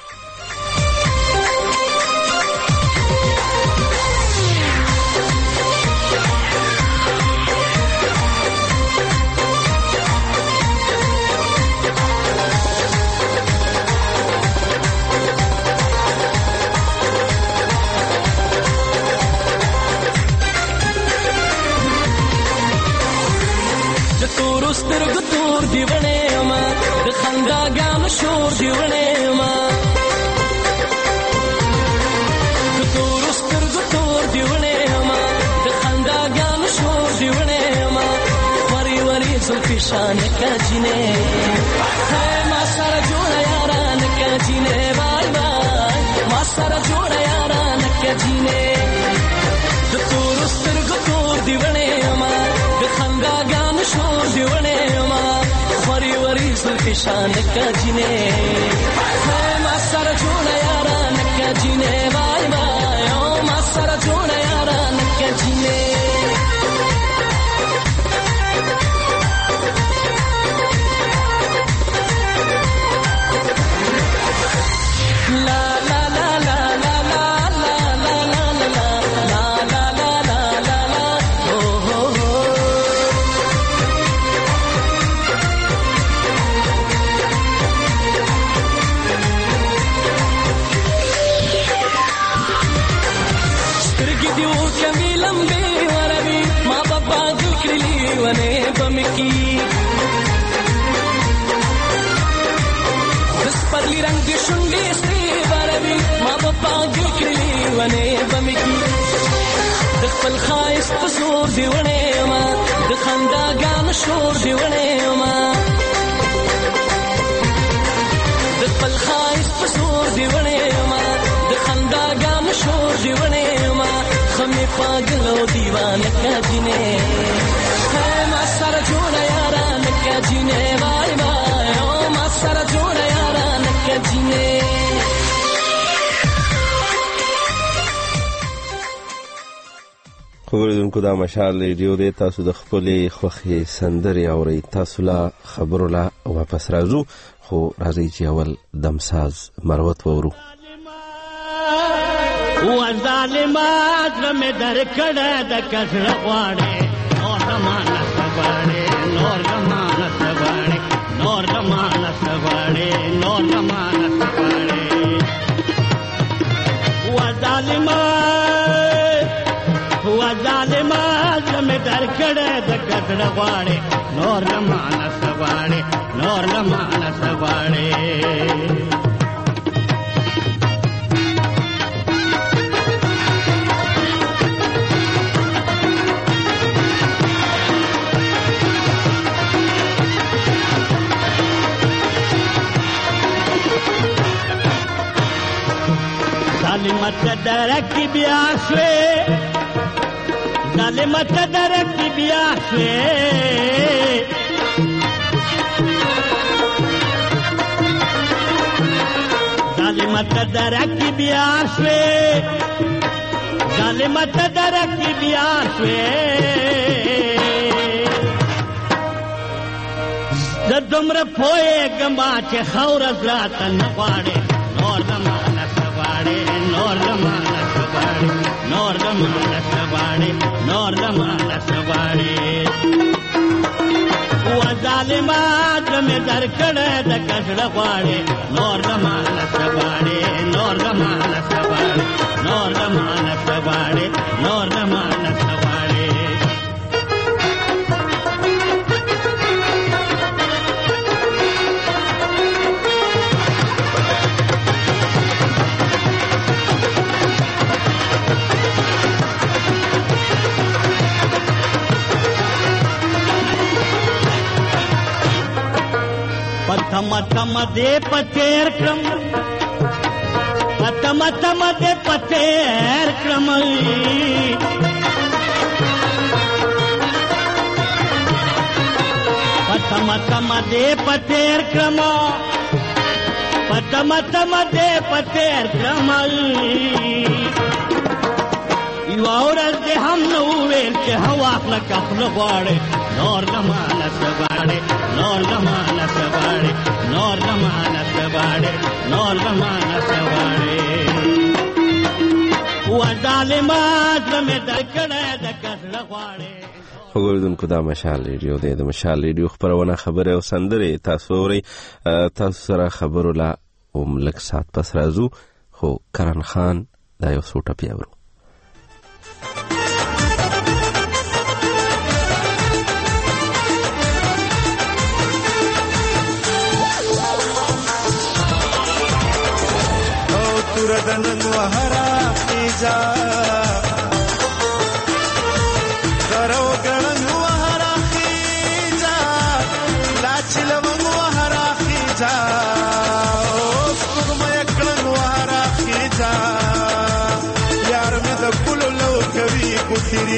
शान का जिने है मा सारा जोड़ा यारान का جینې وای وای ما سره جوړه یارا نکه جینې د تور سترګو تور دیوڼې ما د خنداګان شور دیوڼې ما خوري وري زلفې شان نکه جینې ما سره جوړه یارا نکه جینې وای وای ما سره جوړه یارا نکه جینې خپل خایس په زور دیوڼې ما د خنداګان شور دیوڼې ما د خپل خایس په زور دیوڼې ما د خنداګان شور دیوڼې ما خمې پاگل او دیوانه کا جینې ما سره جوړه یارا نکه جینې وای وای ما سره جوړه یارا نکه جینې خبردونکو دا مشال ریډیو دی تاسو د خپلې خوښې سندرې اورئ تاسو لا خبرو لا واپس راځو خو راځئ چې اول دمساز مروت وورو وظالمات رمې درکړه د کسړه غواړې نور زمانه سغواړې نور زمانه سغواړې نور زمانه سغواړې نور زمانه سغواړې وظالمات وظالمات رمې درکړه د کسړه غواړې نور زمانه سغواړې نور زمانه سغواړې ظالمت درکی بیا شوی ظالمت درکی بیا شوی ظالمت درکی بیا شوی ظالمت درکی بیا شوی د دومره پوهېږم چې خاوره زراته نه غواړې نور زمانه نور زمانه سغواړې نور زمانه سغواړې نور زمانه سغواړې وظالمات مې درکړه د کسړه غواړې نور زمانه سغواړې نور زمانه سغواړې نور زمانه سغواړې نور زمانه سغواړې تم تم دے پتیر کرم تم تم دے پتیر کرم تم تم دے پتیر کرم تم تم دے پتیر کرم یو اورز دے هم نو ویل چې هوا خلک خپل غواړي نور زمانه سغواړي نور زمانه سغواړي نور زمانه سغواړي نور زمانه سغواړي و ظالمات مې درکړه د کسړه غواړي خبردونکو دا مشال ریډیو دی د مشال ریډیو خبرونه خبره او سندرې تاسو اورئ تاسو سره خبرو لا هم لږ ساعت پس راځو خو کرن خان دا یو څو ټپې اورو ردن وهرا خیجا کرو گړن وهرا خیجا لاچ لون وهرا خیجا اوس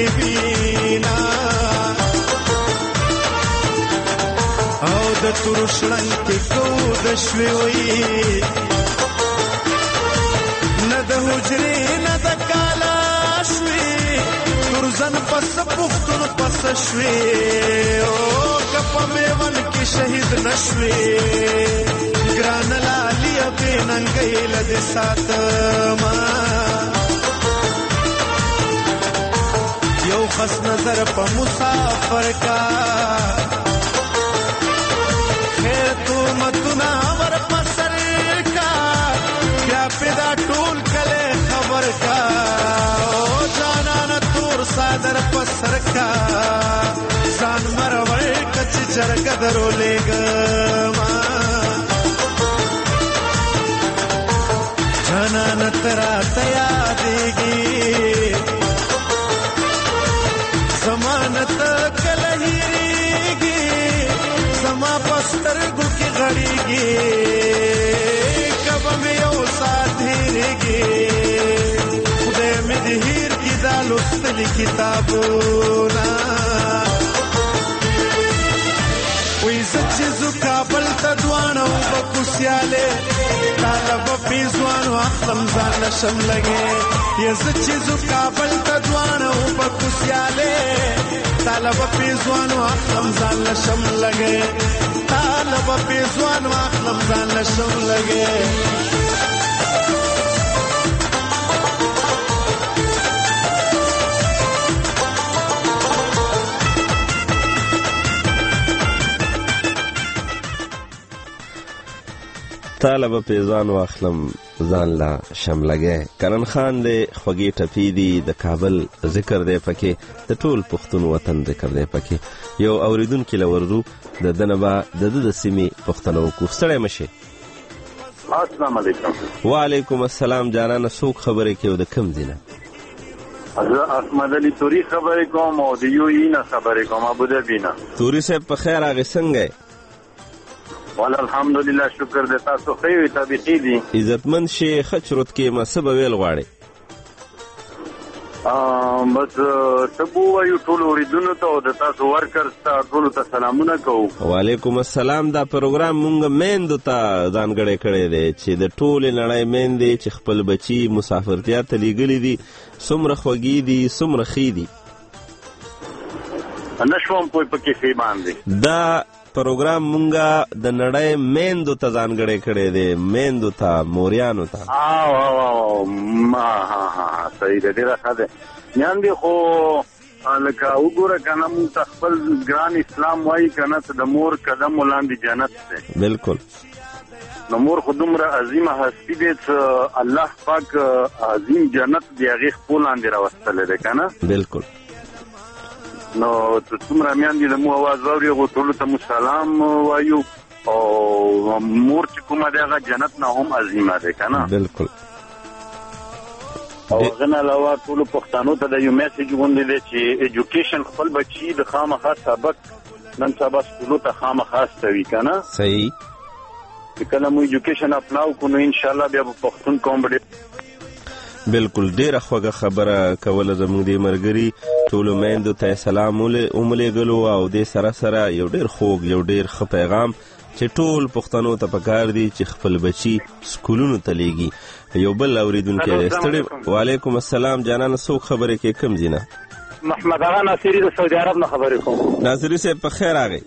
وینا او د ترشلنګ کې کو د شوي وي نه د حجرې نه د کالا شوي ترزن پس پختون پس شوي او کپ میون کې شهید نشوي ګران لالي په ننګې لد ساتما یو خس نظر په مسافر کا خیر تو متنا ور پسر کا کیا پیدا ټول کله خبر کا او جانا ن تور صادر پسر کا ځان مرور کچ چرګ درولېګما جانا ن ترا تیا دیږي زمانت کلهیږي زما پستر ګل کې غړيږي کب مې یو سات هېږي خدای مې دې هېر کې دا لوستل کتابونه وې سچ زو کابل ته دوانو بکوسیاله طالب پیزوانو اخلم ځان نشم لګي یا سچ زو کابل ته دوانو بکوسیاله طالب پیزوانو اخلم ځان نشم لګي طالب پیزوانو اخلم ځان نشم لګي طالب پیزان واخلم ځان لا شملګه کرن خان دې خوږی ټپی دی د کابل ذکر دی پکې د ټول پښتون وطن ذکر دی پکې یو اوریدونکو لورزو د دنبا د د سیمې پښتنو کو ستړی مشه السلام علیکم وعلیکم السلام جانانه څوک خبرې کوي د کم دینه حضرت احمد علی توری خبرې کوم او د یو اینا خبرې کوم ابو ظبی نه توری صاحب په خیر هغه څنګه ولا الحمدلله شکر دې تاسو خو طبيعي دي عزتمن شي خچرت کې مسبه ویل غواړي ا بس تبو یو ټول اوریدونکو ته د تاسو ورکر ټول ته سلامونه کوم وعلیکم السلام دا پروګرام مونږ میندو ته ځانګړی کړی دی چې د ټول نړۍ میندې چې خپل بچي مسافرتیا ته لیږلي دي څومره خوږي دي څومره خې دي نشوم په پکې فی باندې دا پروګرام مونږه د نړۍ میندو ته ځانګړی کړی دی میندو ته موریانو ته او او ما ها ها صحیح دی ډیره ښه ده یان دی خو لکه وګوره کنه مونږ خپل ګران اسلام وایي کنه ته د مور قدم ولاندې جنت ده بالکل نو مور خو دومره عظیمه هستی دی چې الله پاک عظیم جنت دی هغه خپل لاندې راوستل دی کنه بالکل نو څومره میان دي د مو आवाज واوري غو ټول ته سلام وایو او مور چې کومه دغه جنت نه هم عظیمه ده کنه بالکل او غنا علاوه ټول پښتنو ته د یو میسج غونډې دي چې ایجوکیشن خپل بچي د خامخا سبق نن سبا سکولو ته خامخا استوي کنه صحیح کله مو ایجوکیشن اپناو کو نو ان شاء الله بیا پښتون قوم به بالکل ډیره خوږه خبره کوله زموږ د مرګري ټولو میندو ته سلام وملېږلو او د سره سره یو ډیر خوږ یو ډیر ښه پیغام چې ټول پښتنو ته پکار دي چې خپل بچي سکولونو ته لیږي یو بل اوریدونکی دی ستړی وعلیکم السلام جانانه څوک خبرې کوي کم ځینه محمد آغا ناصری د سعودي عرب نه خبرې کوم ناصری صاحب په خیر راغی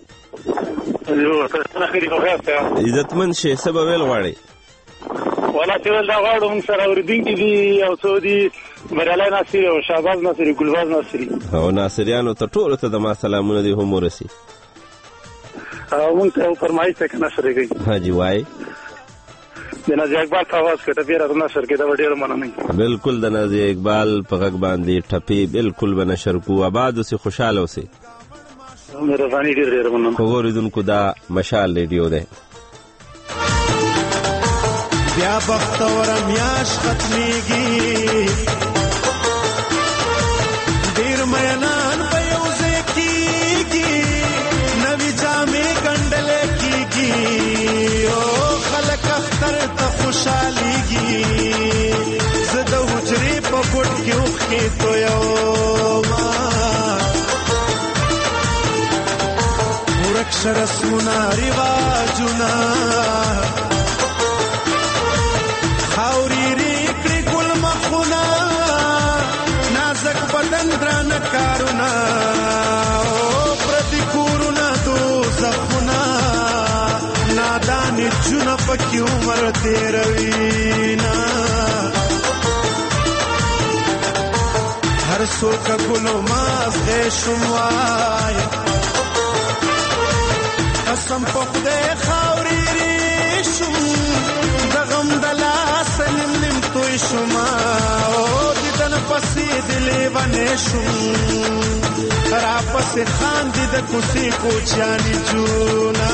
عزتمن شي څه به ویل غواړئ ولا چې ول دا غواړو موږ سره اوریدونکي دي او سعودي مرالی ناصری او شهباز ناصری ګلباز ناصری او ناصریانو ته ټولو ته د ما سلامونه دي هم ورسي او موږ ته فرمایي څه کنه سره کوي حاجی وای د نازي اقبال په आवाज کې ټپي راځنه سر کې دا ډېر مننه بالکل د نازي اقبال په غږ باندې ټپي بالکل بنشر کو آباد اوسې خوشاله اوسې مهرباني ډېر ډېر مننه خو اوریدونکو دا مشال ریډیو ده بیا بختور میاش ختمیږي ډیر مینان په یو ځای کېږي نوې جامې ګنډل کېږي او خلک اختر ته خوشحالېږي زه د حجرې په ګوټ کې اوښکې تویومه رسمونه رواجونه خاورې ریکړي ګل مخونه نازک بدن درانه کارونه پردي کورونه دوزخونه نادانې جونه پکې عمر تېروي هر څوک ګلو مازغې شوم وایه قسم په خدای خاورې ریشم د غم د لاسه نیم نیم توی شوم او دیدن پسې د لیونې شوم راپسې خاندي د کوڅې کوچیانې جونه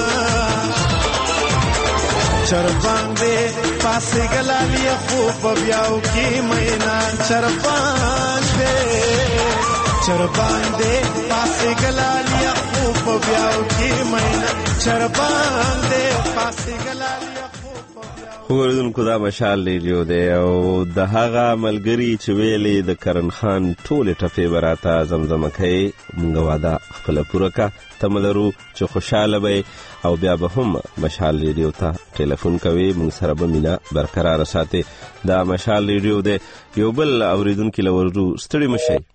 چرباندې پاسې ګلالي خو په بیاو کې مینا چرباندې چرباندې پاسې ګلالي خو په بیاو کې مینا چرباندې پاسې ګلالي خو اوریدونکو دا مشال ریډیو دی او د هغه ملګري چې ویلې د کرن خان ټولې ټپې به راته زمزمه کوي موږ واده خپله پوره که تمه لرو چې خوشحاله به او بیا به هم مشال ریډیو ته ټلیفون کوي موږ سره به مینه برقراره ساتي دا مشال ریډیو دی یو بل اوریدونکي له ورځو ستړي مه شئ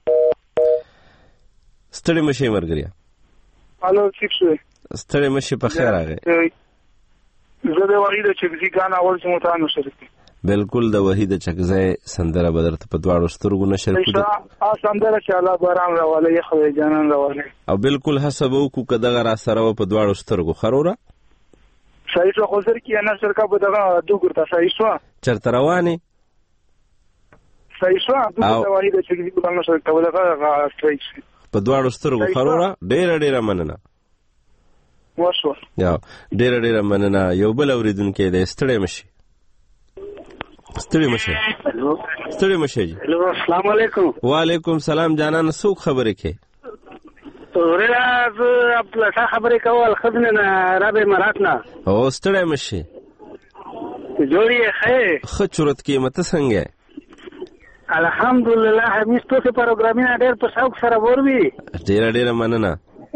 ستړي مه شئ ملګريه الو ټیک شوی ستړي مه شئ په خیر راغی زه د وحید چکزي ګان اول چې متانو شریک بالکل د وحید چکزي سندره بدرته په دواړو سترګو نشر کړو ا سندره چې الله باران راواله یې خو جانان راواله او بالکل حسب وکړو کداغه را سره په دواړو سترګو خروره صحیح شو خو سر کې نه سر کا په دغه دوګرته صحیح شو چرته رواني صحیح شو د وحید چکزي ګان نشر کوله هغه ستریک په دواړو سترګو خروره ډېر ډېر مننه وشو یا ډېر ډېر مننه یو بل اوریدونکي دی ستړی مشي ستړی مشي ستړی مشي هلو السلام علیکم وعلیکم سلام جانان څوک خبرې کوي وریا ز عبد الله خبرې کول خدنه نه رابع مراتنا او ستړی مشي جوړی خیر خ چورت کې مت څنګه الحمدلله همیش تو څه پروګرامینګ ډېر په شوق سره وروي ډېر ډېر مننه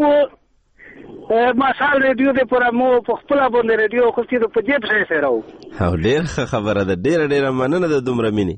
مشال ریډیو دې پر مو په خپل باندې ریډیو خو چې په جیب ځای سره و او ډېر خبره ده ډېر ډېر مننه د دومره مینې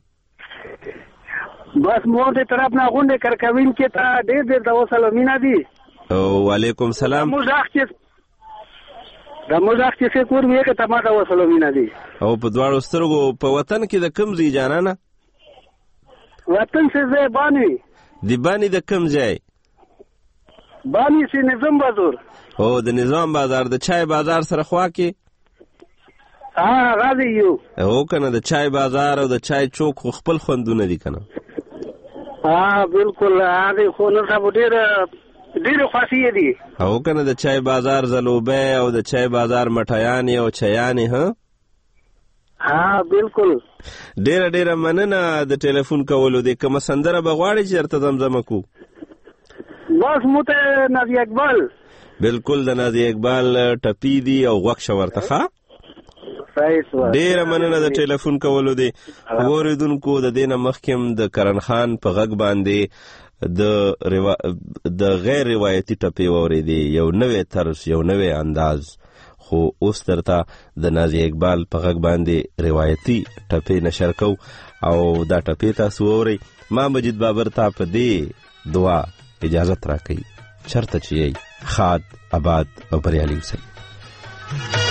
بس مو دې طرف نه غونډه کرکوین کې تا ډېر ډېر د وسلو مینا دي او وعلیکم سلام مزاح چې د مزاح چې څه کور مې کې تما د وسلو مینا دي او په دواړو سترګو په وطن کې د کم ځای جانانه وطن څه ځای باندې دی باندې د کم ځای باندې سي نظام بازار او د نظام بازار د چای بازار سره خوا کې ها غادي یو او کنه د چای بازار او د چای چوک خپل خوندونه دي کنه ها بالکل هغه خو نه صاحب ډیر ډیر خاصی دي او کنه د چای بازار زلوبه او د چای بازار مټیان او چایانې ها ها بالکل ډیر ډیر مننه د ټلیفون کولو د کوم سندره بغواړي چې ارته زمزمه کو بس مته نازي اقبال بالکل د نازي اقبال ټپی دی او غوښ ورتخه ډیر مننه د ټلیفون کولو دی اوریدونکو د دینه مخکم د کرن خان په غږ باندې د روا... د غیر روایتي ټپی اوریدي یو نوې طرز یو نوې انداز خو اوس درته د نازي اقبال په غږ باندې روایتي ټپی نشر کو او دا ټپی تاسو اورئ ما مجید بابر ته په دې دعا اجازت راکړئ چرته چې خاد آباد او بریالي اوسئ